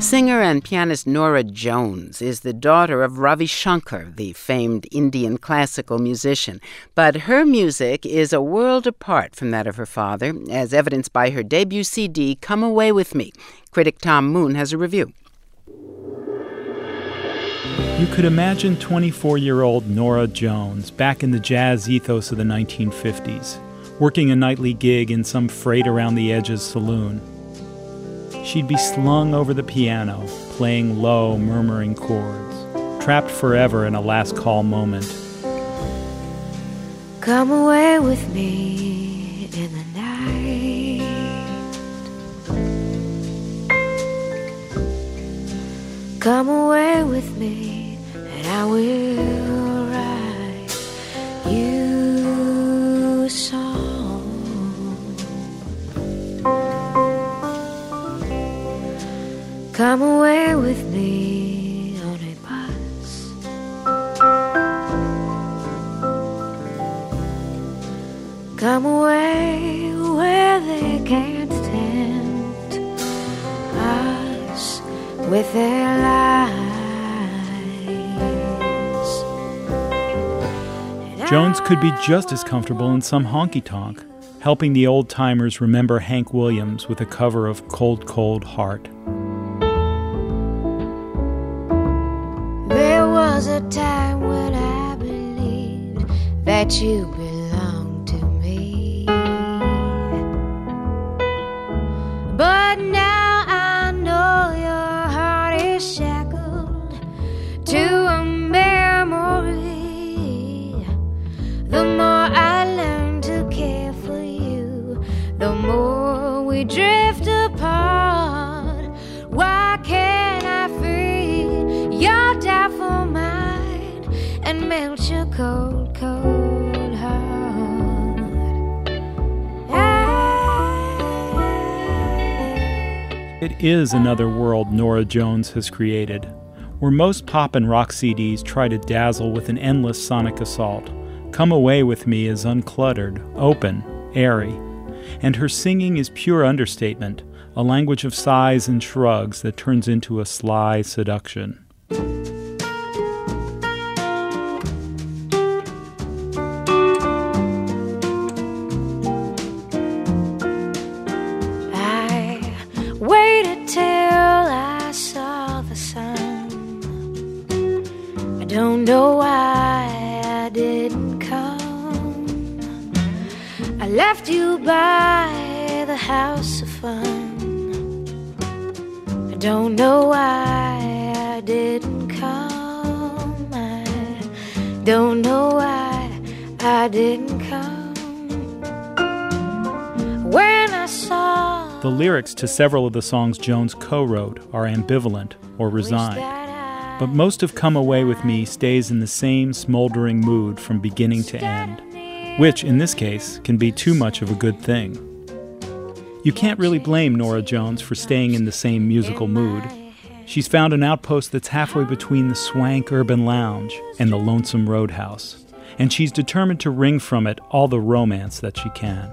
Singer and pianist Norah Jones is the daughter of Ravi Shankar, the famed Indian classical musician. But her music is a world apart from that of her father, as evidenced by her debut CD, Come Away With Me. Critic Tom Moon has a review. You could imagine 24-year-old Norah Jones back in the jazz ethos of the 1950s, working a nightly gig in some frayed around the edges saloon. She'd be slung over the piano, playing low, murmuring chords, trapped forever in a last call moment. Come away with me in the night. Come away with me and I will write you a song. Come away with me on a bus. Come away where they can't tempt us with their lies. Jones could be just as comfortable in some honky-tonk, helping the old-timers remember Hank Williams with a cover of Cold, Cold Heart. There was a time when I believed that you belonged to me, but now I know your heart is shackled to a memory. The more I learn to care for you, the more we drift apart. Why can't I free your doubtful mind and melt your cold, cold heart? It is another world Norah Jones has created, where most pop and rock CDs try to dazzle with an endless sonic assault. Come Away With Me is uncluttered, open, airy, and her singing is pure understatement, a language of sighs and shrugs that turns into a sly seduction. I waited till I saw the sun. I don't know why I didn't come. I left you by the house of fun. I don't know why I didn't come. I don't know why I didn't come. When I saw The lyrics to several of the songs Jones co-wrote are ambivalent or resigned, but most of Come Away With Me stays in the same smoldering mood from beginning to end, which, in this case, can be too much of a good thing. You can't really blame Norah Jones for staying in the same musical mood. She's found an outpost that's halfway between the swank urban lounge and the lonesome roadhouse, and she's determined to wring from it all the romance that she can.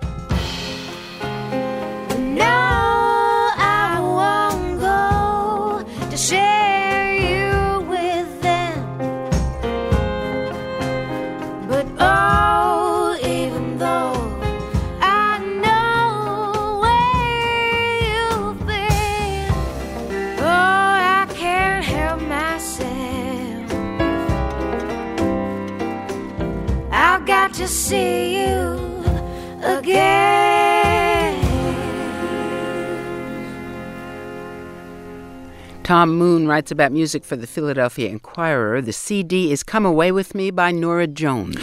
no, I won't go to share you with them. But oh, even though I know where you've been, oh, I can't help myself. I've got to see you again. Tom Moon writes about music for the Philadelphia Inquirer. The CD is Come Away With Me by Norah Jones.